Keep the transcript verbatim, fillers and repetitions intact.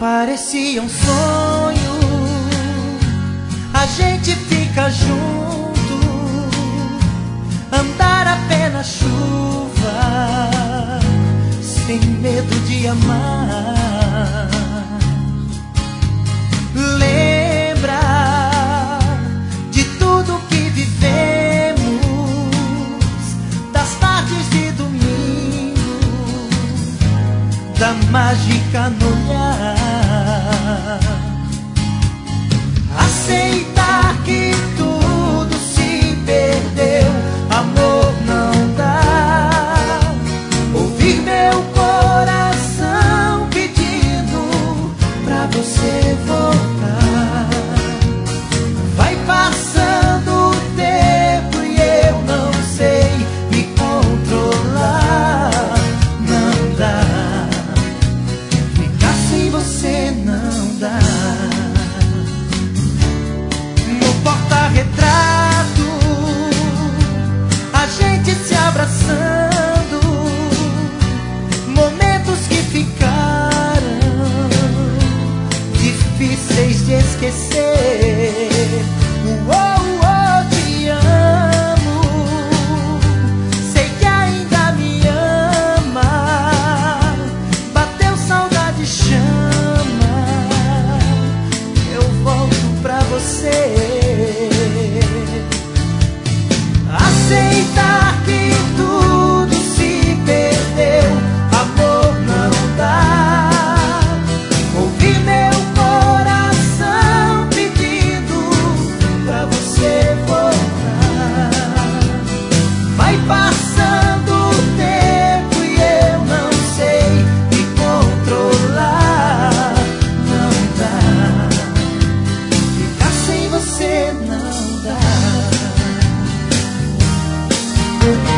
Parecia um sonho, a gente fica junto, andar a pé na chuva, sem medo de amar. Lembra de tudo que vivemos, das tardes de domingo, da mágica no olhar. Aceitar que tudo se perdeu, amor não dá. Ouvir meu coração pedindo pra você voltar. Vai passando o tempo e eu não sei me controlar. Não dá, ficar sem você não dá. No porta-retrato, a gente se abraçando, momentos que ficaram difíceis de esquecer. Uou, uou, te amo, sei que ainda me ama. Bateu saudade, chama, eu volto pra você. Aceitar que tudo se perdeu, amor não dá. Ouvir meu coração pedindo pra você voltar. Vai passando o tempo e eu não sei me controlar. Não dá, ficar sem você não dá.